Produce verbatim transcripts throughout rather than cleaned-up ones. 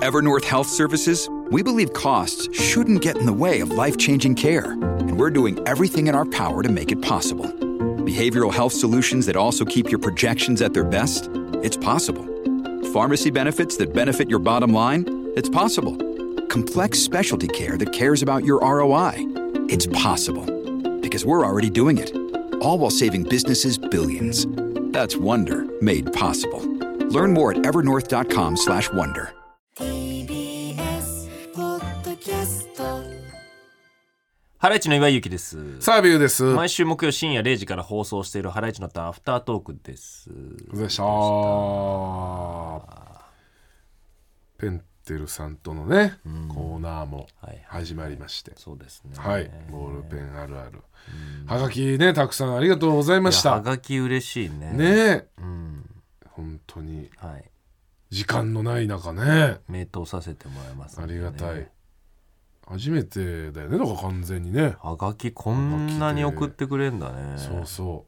Evernorth Health Services, we believe costs shouldn't get in the way of life-changing care, and we're doing everything in our power to make it possible. Behavioral health solutions that also keep your projections at their best? It's possible. Pharmacy benefits that benefit your bottom line? It's possible. Complex specialty care that cares about your R O I? It's possible. Because we're already doing it. All while saving businesses billions. That's Wonder made possible. Learn more at evernorth.com slash wonder. ティービーエス ポッドキャスト。 ハライチの岩井ゆきです。 サービューです。 毎週木曜深夜れいじから放送しているハライチのターンアフタートークです。 お疲れ様でした。ペンテルさんとのね、うん、コーナーも始まりまして、 はいはい、そうですね。 はい、ボールペンあるある、うん、はがきね、たくさんありがとうございました。 はがき嬉しいね。 ね、 うん、 本当に、 はい、 時間のない中ね、 名答させてもらいます、ね、 ありがたい。初めてだよね、だから完全にね。 はがきこんなに送ってくれんだね。 そうそう。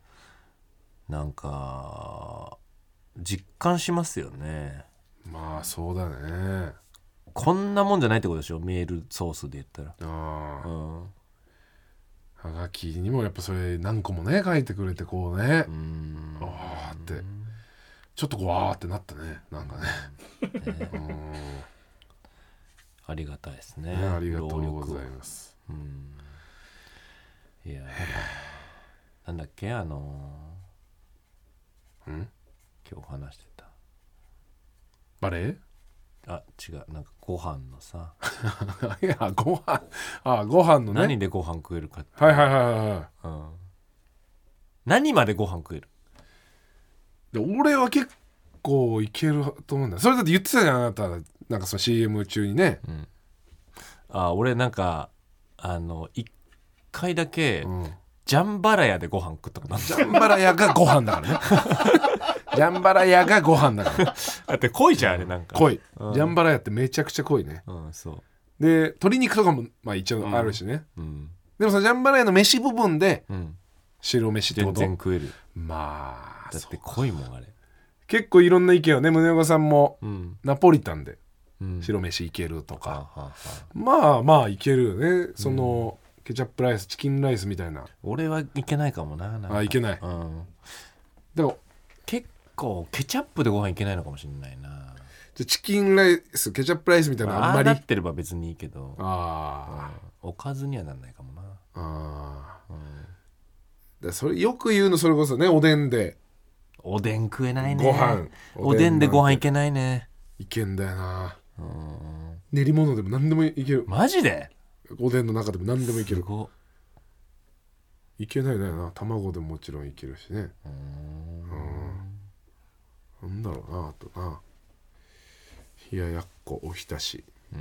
なんか実感しますよね。 まあそうだね。 こんなもんじゃないってことでしょ、メールソースで言ったら。 ああ、うん、はがきにもやっぱそれ何個もね書いてくれて、こうね、うーん、あーってちょっとこうあーってなったね、なんかね、ね、うん、 ありがたいですね。 ね、ありがとうございます。 うん、いやなんだっけ、あのー、ん今日話してたバレー、 あ、違う、なんかご飯のさいやご飯、あ、ご飯のね、 何でご飯食えるかって。 はいはいはいはい、うん、 何までご飯食える。 で俺は結構いけると思うんだ。それだって言ってたじゃん、あなた。なんかその シーエム 中にね、うん、 あ、俺なんかあの一回だけ、うん、ジャンバラヤでご飯食ったことある。 ジャンバラヤがご飯だからねジャンバラヤがご飯だからだって濃いじゃん、あれ。なんか濃い、うん、ジャンバラヤってめちゃくちゃ濃いね、 うん、そうで鶏肉とかもまあ一応あるしね、うんうん、でもさ、ジャンバラヤの飯部分で、うん、白飯ってこと全然食える。 まあだって濃いもんあれ。 結構いろんな意見をね、宗岡さんも、うん、ナポリタンで白飯いけるとか、うん、まあまあいけるよね、その、うん、ケチャップライス、チキンライスみたいな。 俺はいけないかもな。なんかあ、いけない、うん、でも結構ケチャップでご飯いけないのかもしれないな。 じゃチキンライス、ケチャップライスみたいな、 まあ、 あんまりああなってれば別にいいけど、 あ、 うん、おかずにはなんないかもな。 あ、うん、だそれよく言うの、それこそね、おでんでおでん食えないね。 ご飯おでんでご飯いけないね。 いけんだよな。うん、練り物でも何でもいける。 マジで？ おでんの中でも何でもいける。 すごいけないだよな。卵でももちろんいけるしね。うん、なんだろうな、あとな、冷ややっこ、おひたし、うん、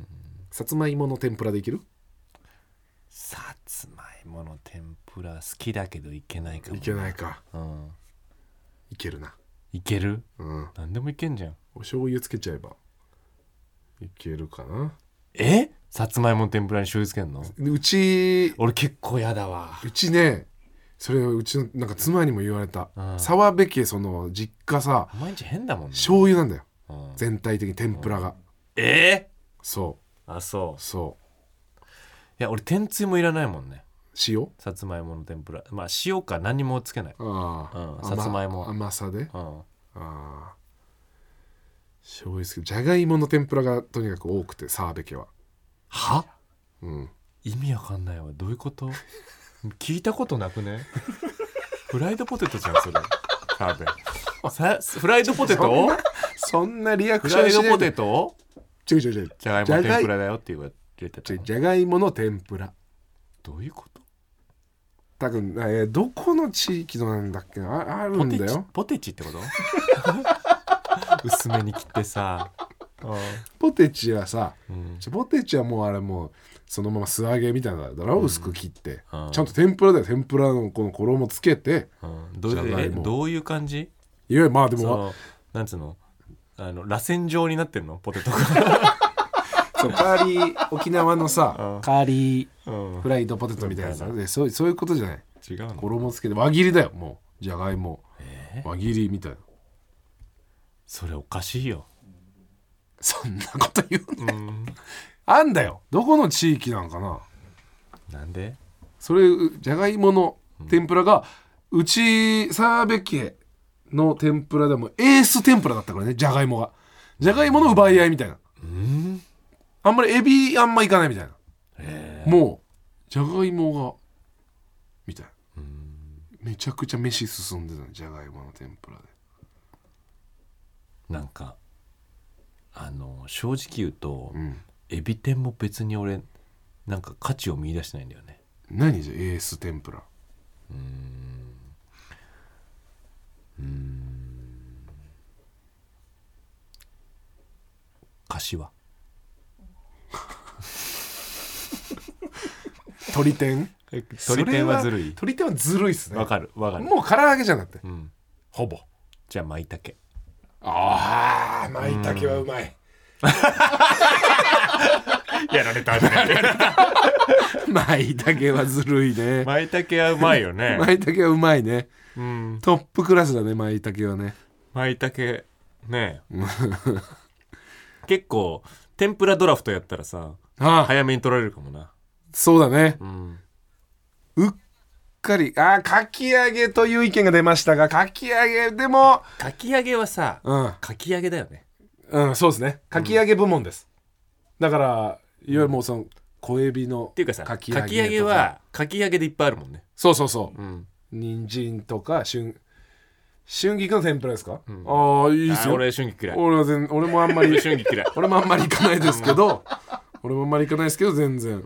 さつまいもの天ぷらでいける？ さつまいもの天ぷら好きだけどいけないかも。 いけないか、 うん、 いけるな。 いける？ うん、 何でもいけんじゃん。 お醤油つけちゃえばいけるかな。 え？さつまいもの天ぷらに醤油つけんの？ うち俺結構やだわ。 うちね、それをうちのなんか妻にも言われた、うん、沢部家その実家さ、 毎日変だもんね。 醤油なんだよ、うん、全体的に天ぷらが、うん、 えー、 そう、 あ、そうそういや俺天つゆもいらないもんね。 塩？ さつまいもの天ぷら、まあ塩か何もつけない。 あ、 うん、さつまいも甘さで、 うん、 あ、醤油つけ、じゃがいもの天ぷらがとにかく多くて、沢部家は。 は？ うん、 意味わかんないわ。どういうこと？聞いたことなくね？フライドポテトじゃんそれ。多分さフライドポテトそんな、そんなリアクションしないで。 フライドポテト？ 違う違う違う、 じゃがいもの天ぷらだよって言われてた。 じゃがいもの天ぷら。 どういうこと？ 多分、えー、どこの地域のなんだっけな、 あ, あるんだよ。 ポテチってこと？薄めに切ってさ、 ポテチはさ、うん、ポテチはもうあれもうそのまま素揚げみたいなのだろ、うん、薄く切って、うん、ちゃんと天ぷらだよ。天ぷらのこの衣つけて、 うん、ど, うえどういう感じ？ いや、まあでもなんつうの、あの螺旋状になってるのポテトがそう、カーリー沖縄のさ、うん、カーリーフライドポテトみたいなさ、うん、そう、そういうことじゃない。 違うの？ 衣つけて輪切りだよ。もうじゃがいも、えー、輪切りみたいな。 それおかしいよ。 そんなこと言うね、 うん、 あんだよ。どこの地域なんかな。 なんでそれじゃがいもの天ぷらが、うち澤部家の天ぷらでもエース天ぷらだったからね。じゃがいもがじゃがいもの奪い合いみたいな、 うん、 あんまりエビあんまいかないみたいな、 へもうじゃがいもがみたいな、 うん、 めちゃくちゃ飯進んでたのじゃがいもの天ぷらで。 なんかあの正直言うと、 うん、 エビ天も別に俺なんか価値を見出してないんだよね。 何じゃエース天ぷら。 うーんうーん柏鶏天鶏天はずるい。 鶏天はずるいっすね。 わかるわかる。 もう唐揚げじゃなくて、 うん、 ほぼ。 じゃあ舞茸。 ああ舞茸はうまい。 やられたじゃない舞茸はずるいね。 舞茸はうまいよね。 舞茸はうまいね、 うん、 トップクラスだね舞茸はね。 舞茸ね結構天ぷらドラフトやったらさ、ああ早めに取られるかもな。 そうだね、 うん、 うっかりあかき揚げという意見が出ましたが、かき揚げでもかき揚げはさ、うん、かき揚げだよね。 うんそうですね、かき揚げ部門です、うん、だからいわゆるもうその小エビのっていうかさ、かき揚げ、かき揚げはかき揚げでいっぱいあるもんね。 そうそうそう、 うん、 人参とか春春菊の天ぷらですか、うん、 ああいいっすよ。 俺春菊嫌い。 俺は全俺もあんまり春菊嫌い。 俺もあんまりいかないですけど俺もあんまりいかないですけど全然、うん、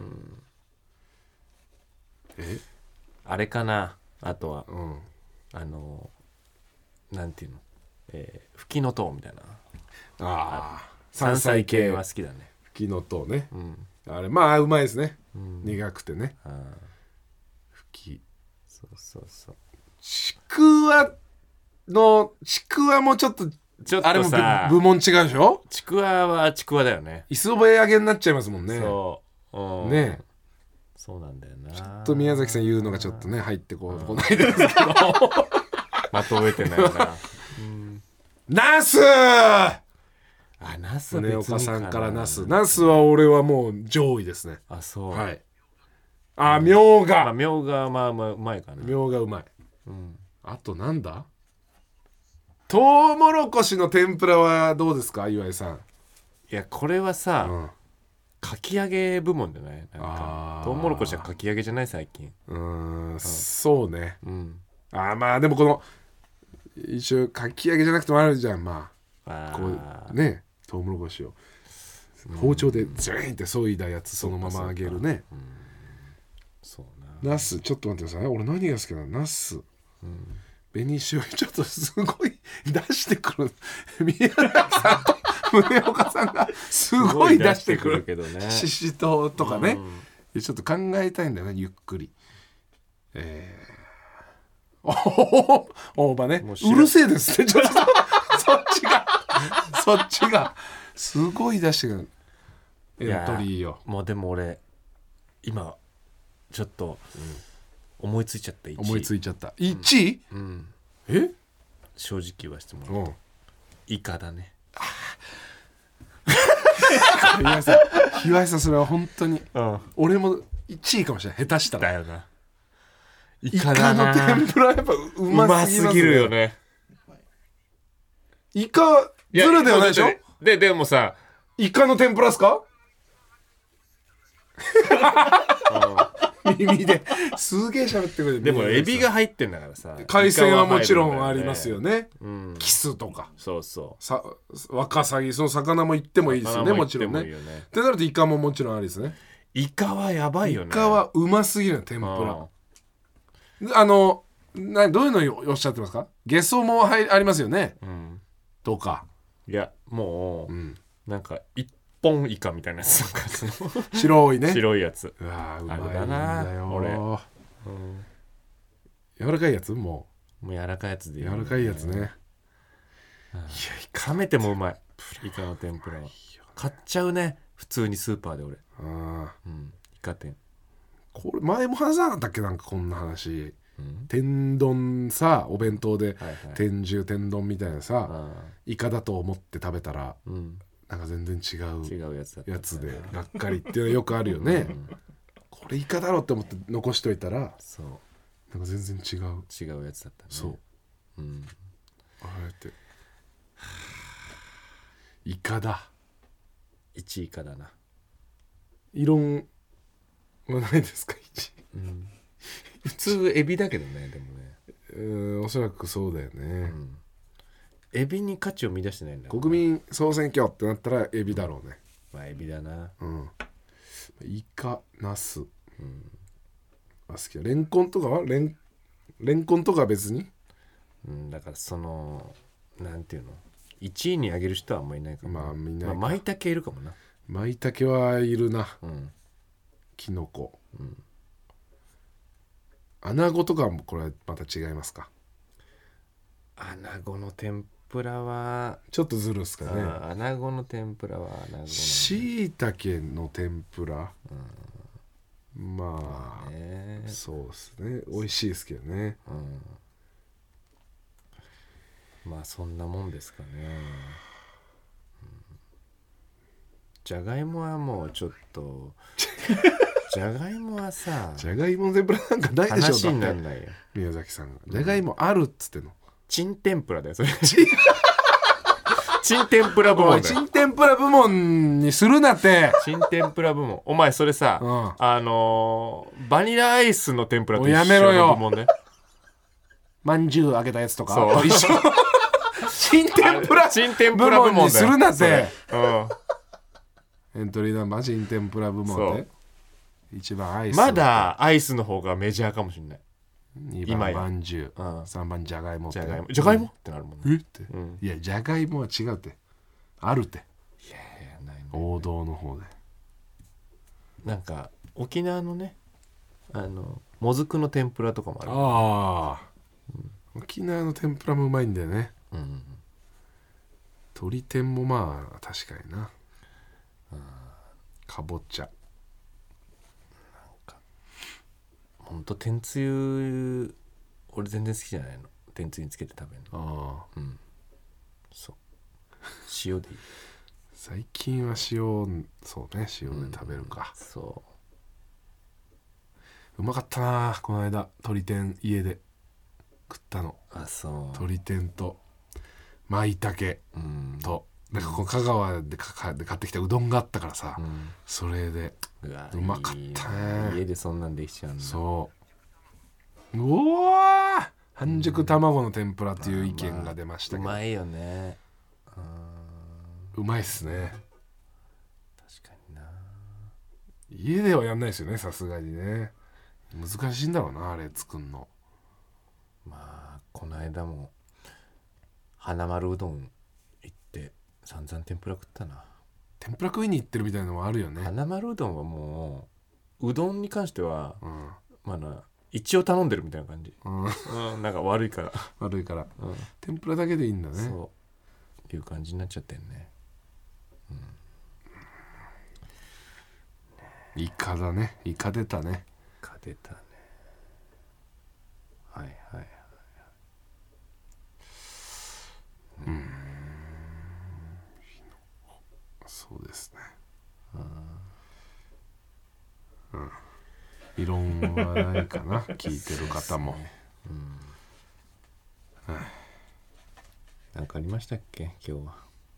えあれかな。あとは、 うん、 あのなんていうの、えー、吹きのとうみたいな。 ああ山菜系は好きだね。 吹きのとうね、 うん、 あれまあうまいですね、うん、苦くてね。 あ吹きそうそうそう。 ちくわのちくわもちょっとちょっとさ、 あれも部門違うでしょ。 ちくわはちくわだよね。 磯辺揚げになっちゃいますもんね。 そう、うん、 ねえそうなんだよな。 ちょっと宮崎さん言うのがちょっとね入ってこうこないですけどまとめてないな、うん、 ナスあナス宗岡さんからナスナスは俺はもう上位ですね。 あそう、 はい。あみょうが、 まあ、みょうがまあまあうまいかな。 みょうがうまい、 うん、 あとなんだトウモロコシの天ぷらはどうですか岩井さん。 いやこれはさ、 うん、 かき揚げ部門じゃない。なんかトウモロコシはかき揚げじゃない最近。 うーん、うん、そうね、 うん、 あまあでもこの一応かき揚げじゃなくてもあるじゃん。まああこうねトウモロコシを包丁でズリンって削いだやつそのまま揚げるね。 うん、そうな。 ナスちょっと待ってください。俺何が好きなのナス、うん、紅しょうゆちょっとすごい出してくる宮崎さんと宗岡さんがすごい出してくるけどね。 ししとうとかね、 うん、 ちょっと考えたいんだよねゆっくり。えー、おお大葉ね。うるせえですねちょっとそっちがそっちがすごい出してくるエントリーよ。 もうでも俺今ちょっと、うん、思いついちゃったいちい。 思いついちゃったいちい、 うんうん、 え正直言わせてもらうとイカだね。 岩井さん岩井さんそれは本当に、 うん、 俺もいちいかもしれない下手したら。 だよな。 イカだな。イカの天ぷらやっぱうますぎますね。 ぎるよね。 イカズルではないでしょ。 ででもさイカの天ぷらですか耳ですげえ喋ってくれる。 でもエビが入ってんだからさ。 海鮮はもちろんありますよね、うん、キスとかそうそうさワカサギその魚もいってもいいですよね。もちろんね。ってなるとイカももちろんありですね。 イカはやばいよね。 イカはうますぎる天ぷら。あのなどういうのをおっしゃってますか。ゲソも入ありますよね、うん、とか。 いやもう、うん、なんか一本イカみたいなやつ白いね白いやつ。 うわうまいんだよあれだな俺、うん、 柔らかいやつもうもう柔らかいやつでいい、ね、 柔らかいやつね、うん、いや噛めてもうまいイカの天ぷらは。買っちゃうね普通にスーパーで俺。あ、うん、イカ天これ前も話さなかったっけなんかこんな話、うん、天丼さお弁当で、はいはい、天重天丼みたいなさイカだと思って食べたら、うん、 なんか全然違う違うやつだったやつでがっかりっていうのはよくあるよね、うん、これイカだろって思って残しといたらそうなんか全然違う違うやつだったね。 そう、 うん、 ああやってイカだいちイカだな。 異論はないですかいち、 うん、普通エビだけどね。でもねうんおそらくそうだよね、うん、 エビに価値を見出してないんだ。 国民総選挙ってなったらエビだろうね。 まあエビだな。 うん。イカ、ナス、うん、あ好きだ。レンコンとかはレンレンコンとかは別に、 うん、だからそのなんていうのいちいに上げる人はあんまりいないかも。 まあみんな、 まあ、マイタケいるかもな。 マイタケはいるな、 うん、 キノコ、 うん、 アナゴとかもこれはまた違いますか。 アナゴの天ぷらはちょっとずるっすかね。 アナゴの天ぷらはアナゴのしいたけの天ぷら、うん、まあ、 まあね、 そうですね美味しいですけどね、 うん、まあそんなもんですかね、うん、じゃがいもはもうちょっとじゃがいもはさじゃがいもの天ぷらなんかないでしょ。 話になんないよ宮崎さんがじゃがいもあるっつっての、 チン天ぷらだよそれチン天ぷら部門だよ。 チン天ぷら部門にするなって。 チン天ぷら部門お前それさ、うん、あのー、バニラアイスの天ぷらと一緒の部門ね。 まんじゅう揚げたやつとかそう一緒チン天ぷらチン天ぷら部門にするなって、 うん、 エントリーナンバーチン天ぷら部門で一番アイス、 まだアイスの方がメジャーかもしれない。 にばんまんじゅう、うん、さんばんじゃがいもってじゃがいもじゃがいも、うん、ってなるもんね。 えって、うん、いやじゃがいもは違うってあるって。 いやいやないね王道の方でなんか沖縄のねあのもずくの天ぷらとかもある。 ああ、うん、沖縄の天ぷらもうまいんだよね、うん、鶏天もまあ確かにな、うん、かぼちゃほんと天つゆ俺全然好きじゃないの。天つゆにつけて食べるの。ああ、うん、そう塩でいい。 最近は塩そうね塩で食べるか、 うん、そううまかったなこの間鶏天家で食ったの。 あそう鶏天と舞茸と、うん、なんかこう香川で買ってきたうどんがあったからさ、うん、それで う, うまかったね。 家でそんなんできちゃうんだ。 そううわ半熟卵の天ぷらっていう意見が出ましたけど、 まあまあ、うまいよね。 うまいっすね。 確かにな。 家ではやんないですよねさすがにね。難しいんだろうなあれ作んの。 まあこの間も花丸うどん行って散々天ぷら食ったな。 天ぷら食いに行ってるみたいなのもあるよね。 花丸うどんはもううどんに関しては、うん、まあな一応頼んでるみたいな感じ、うんうん、なんか悪いから悪いから、うん、天ぷらだけでいいんだね。 そういう感じになっちゃってんね、 うん、イカだね。イカ出たね。 イカ出たね。はいはいはい、 うん、そうですね。うん、異論はないかな聞いてる方も、うん、はい、 なんかありましたっけ今日は。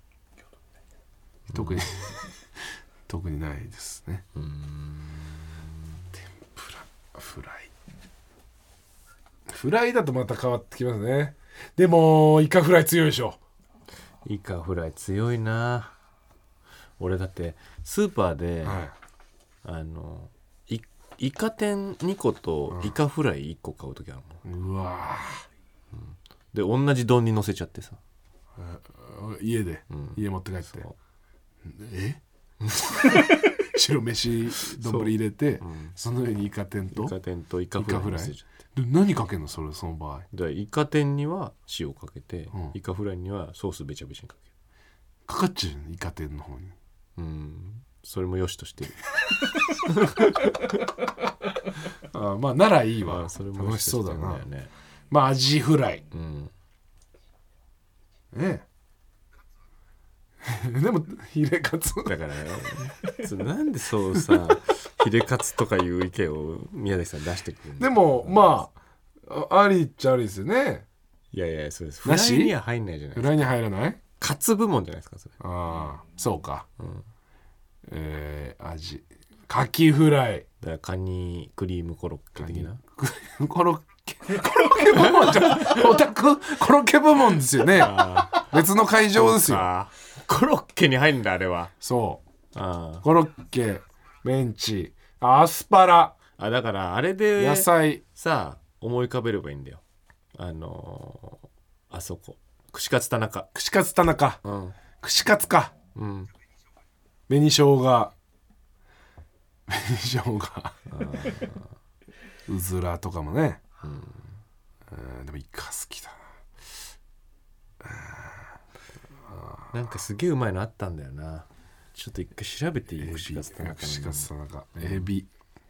特に、うん、特にないですね。うーん天ぷらフライフライだとまた変わってきますね。でもイカフライ強いでしょ。 イカフライ強いな。俺だってスーパーで、はい、あのイカ天にことイカフライいっこ買うときあるもん、うん、うわ、うん、で同じ丼に乗せちゃってさ、 家で、うん、家持って帰ってえ白飯丼入れて そ,、うん、その上にイカ天とイカ天とイカフライ乗せちゃって。 で何かけんのそれその場合。 だイカ天には塩かけて、うん、イカフライにはソースべちゃべちゃにかける。 かかっちゃうイカ天の方に。 うん、それもよしとしてるあまあならいいわ。 それも楽しそうだな、ね、 まあアジフライ、うん、ねえでもヒレカツだからそなんでそうさヒレカツとかいう意見を宮崎さん出してくるんだ。 でもまあありっちゃありですよね。 いやいやそうです。フライには入んないじゃないですか。 フライに入らない。 カツ部門じゃないですかそれ。 ああそうか、 うん、 えー、味カキフライだからカニクリームコロッケ的なコロッケコロッケ部門じゃオタクコロッケ部門ですよね。別の会場ですよ。 コロッケに入るんだあれは。 そうあコロッケメンチアスパラあだからあれで野菜さあ思い浮かべればいいんだよ。あのー、あそこ串カツ田中串カツ田中、うん、串カツか、うん、紅生姜紅生姜うずらとかもね、うん、でもイカ好きだな。なんかすげえうまいのあったんだよな。ちょっと一回調べていい？串カツ田中串カツ田中エビ、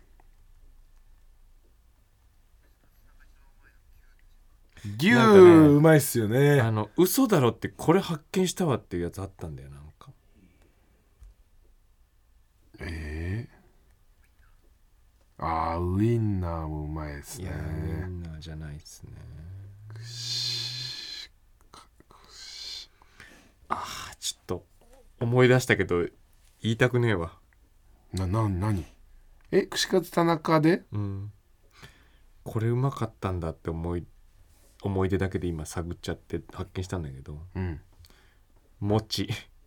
牛、ね、うまいっすよね。 あの嘘だろってこれ発見したわっていうやつあったんだよなんか。 えー、あーウインナーもうまいですね。 いやウインナーじゃないですね。あーちょっと思い出したけど言いたくねえわ。 な、な、何え串カツ田中で、 うん、これうまかったんだって思い思い出だけで今探っちゃって発見したんだけど、うん、餅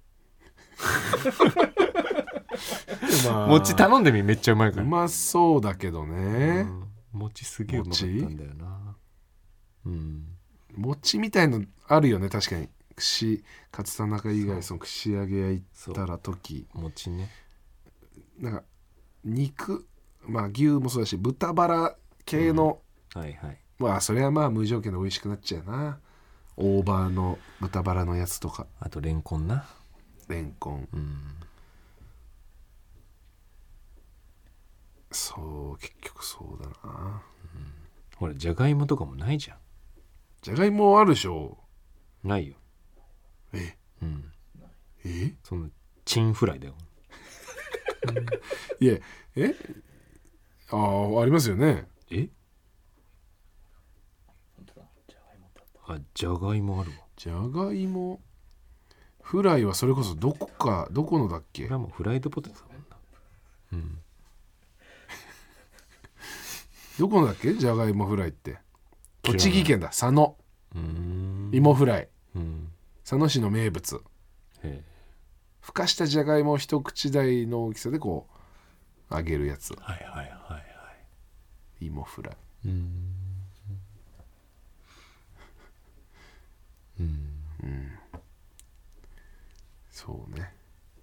まあ、餅頼んでみめっちゃうまいから。 うまそうだけどね、 うん、餅すげえうまかったんだよな。うん、 餅みたいのあるよね確かに。串カツ田中以外その串揚げ屋行ったら時餅ねなんか肉まあ牛もそうだし豚バラ系の、 うん、はいはいまあそれはまあ無条件で美味しくなっちゃうな。大葉の豚バラのやつとかあとレンコンなレンコン、うん、そう結局そうだな、うん、 ほらじゃがいもとかもないじゃん。 じゃがいもあるでしょ。 ないよ。 え、うん、 えそのチンフライだよいやえああありますよね。 えあじゃがいもあるわ。 じゃがいもフライはそれこそどこかどこのだっけ。 これはもうフライドポテトだもんな、うん、 どこのだっけじゃがいもフライって。栃木県だ佐野うーん芋フライ、うん、佐野市の名物。へふかしたじゃがいもを一口大の大きさでこう揚げるやつ。 はいはいはいはい芋フライ。 うーんうん、うん、そうね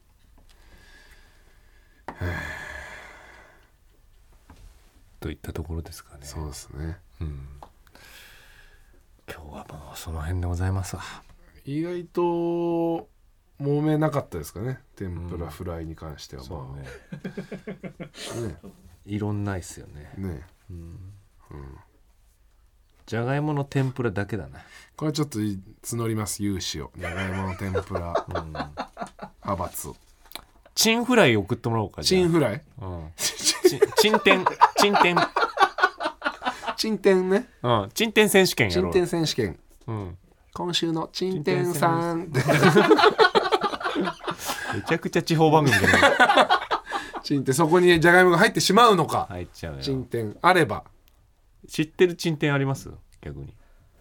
といったところですかね。 そうですね、うん、 今日はもうその辺でございますわ。 意外と揉めなかったですかね天ぷらフライに関しては、まあ、 そうねねいろんないっすよね。 ね、うんうん、じゃがいもの天ぷらだけだな。 これちょっと募ります融資を。じゃがいもの天ぷら、うん、派閥チンフライ送ってもらおうか。 チンフライ、 うん、チ, チンテンチンテンチンテンね、 うん、チンテン選手権やろう。 チンテン選手権、うん、今週のチンテンさんめちゃくちゃ地方番組じゃないチンテンそこにじゃがいもが入ってしまうのか。 入っちゃうよ。 チンテンあれば。 知ってるチンテンあります逆に、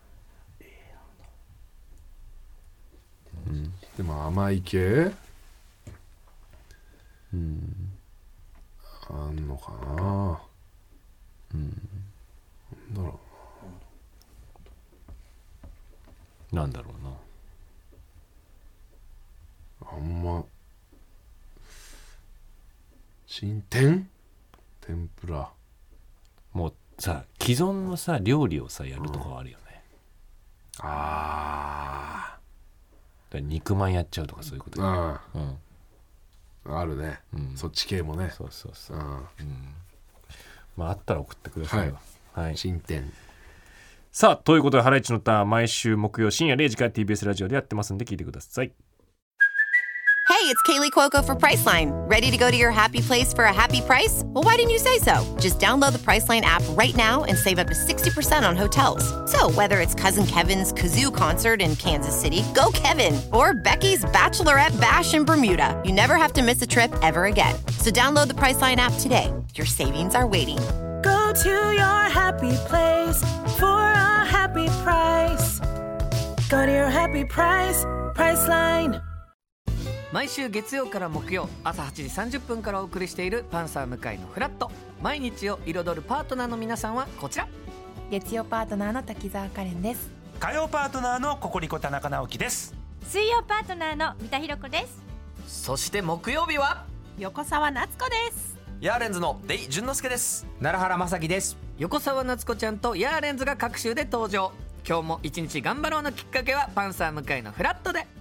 うん、でも甘い系、うん、あんのかな、うん、なんだろうな。なんだろうな。 あんま新天天ぷらもうさ既存のさ料理をさやるとかはあるよね、 うん、ああ肉まんやっちゃうとかそういうことあ、うん、あるね、うん、そっち系もね。 そうそうそう、うんうん、まああったら送ってくださいわ。 はい、はい、新店。 さあということでハライチのターン毎週木曜深夜れいじから ティービーエス ラジオでやってますんで聞いてください。 it's Kaylee Cuoco for Priceline. Ready to go to your happy place for a happy price? Well, why didn't you say so? Just download the Priceline app right now and save up to sixty percent on hotels. So whether it's Cousin Kevin's Kazoo Concert in Kansas City, go Kevin, or Becky's Bachelorette Bash in Bermuda, you never have to miss a trip ever again. So download the Priceline app today. Your savings are waiting. Go to your happy place for a happy price. Go to your happy price, Priceline. 毎週月曜から木曜朝はちじさんじゅっぷんからお送りしているパンサー向井のフラット。毎日を彩るパートナーの皆さんはこちら。 月曜パートナーの滝沢カレンです。 火曜パートナーのココリコ田中直樹です。 水曜パートナーの三田寛子です。 そして木曜日は横澤夏子です。 ヤーレンズのデイ淳之介です。 奈良原正樹です。 横澤夏子ちゃんとヤーレンズが各週で登場。今日も一日頑張ろうのきっかけはパンサー向井のフラットで。